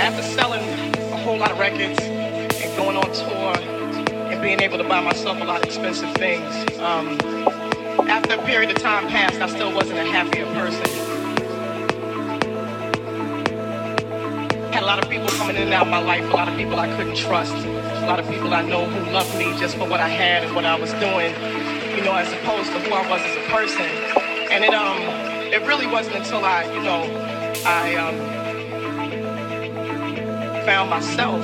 After selling a whole lot of records and going on tour and being able to buy myself a lot of expensive things, after a period of time passed, I still wasn't a happier person. Had a lot of people coming in and out of my life, a lot of people I couldn't trust, a lot of people I know who loved me just for what I had and what I was doing, you know, as opposed to who I was as a person. And it really wasn't until I found myself.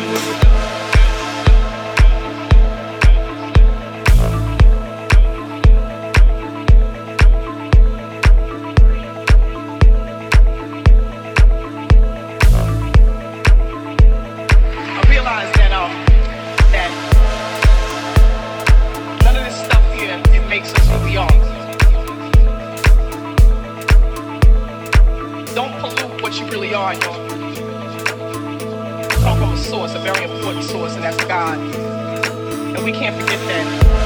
Don't pollute what you really are. You come from a source, a very important source, and that's God. And we can't forget that.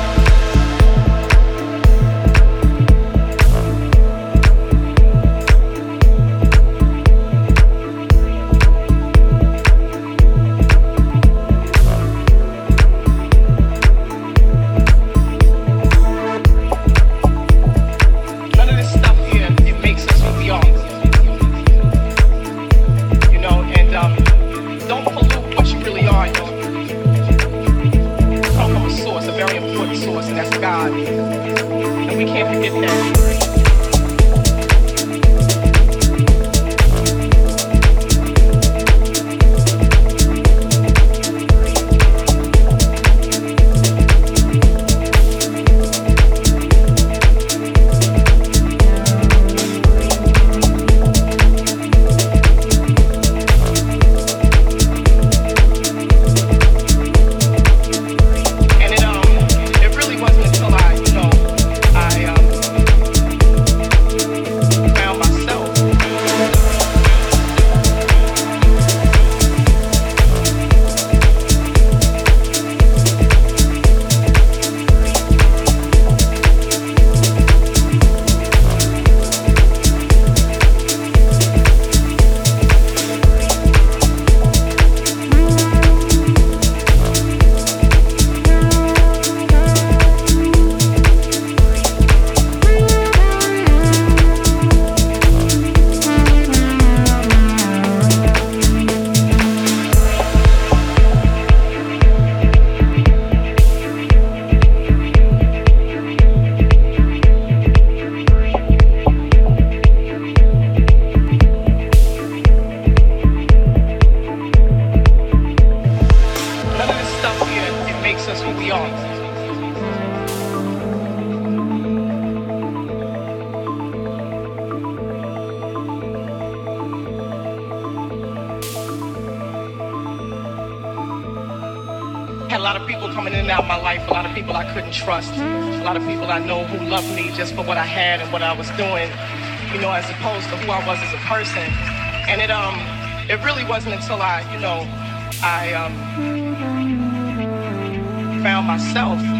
Had a lot of people coming in and out of my life, a lot of people I couldn't trust, a lot of people I know who loved me just for what I had and what I was doing, you know, as opposed to who I was as a person. And it really wasn't until I found myself